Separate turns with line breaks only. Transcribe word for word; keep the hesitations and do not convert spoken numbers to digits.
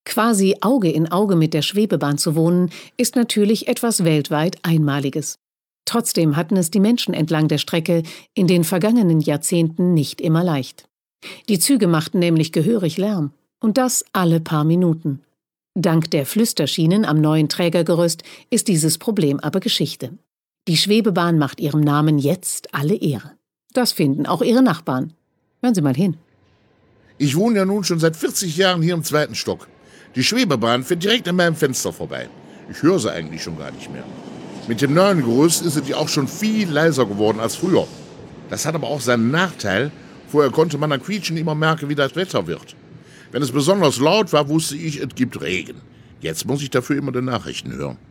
Quasi Auge in Auge mit der Schwebebahn zu wohnen, ist natürlich etwas weltweit Einmaliges. Trotzdem hatten es die Menschen entlang der Strecke in den vergangenen Jahrzehnten nicht immer leicht. Die Züge machten nämlich gehörig Lärm. Und das alle paar Minuten. Dank der Flüsterschienen am neuen Trägergerüst ist dieses Problem aber Geschichte. Die Schwebebahn macht ihrem Namen jetzt alle Ehre. Das finden auch ihre Nachbarn. Hören Sie mal hin.
Ich wohne ja nun schon seit vierzig Jahren hier im zweiten Stock. Die Schwebebahn fährt direkt an meinem Fenster vorbei. Ich höre sie eigentlich schon gar nicht mehr. Mit dem neuen Gerüst ist sie auch schon viel leiser geworden als früher. Das hat aber auch seinen Nachteil. Vorher konnte man am Quietschen immer merken, wie das Wetter wird. Wenn es besonders laut war, wusste ich, es gibt Regen. Jetzt muss ich dafür immer die Nachrichten hören.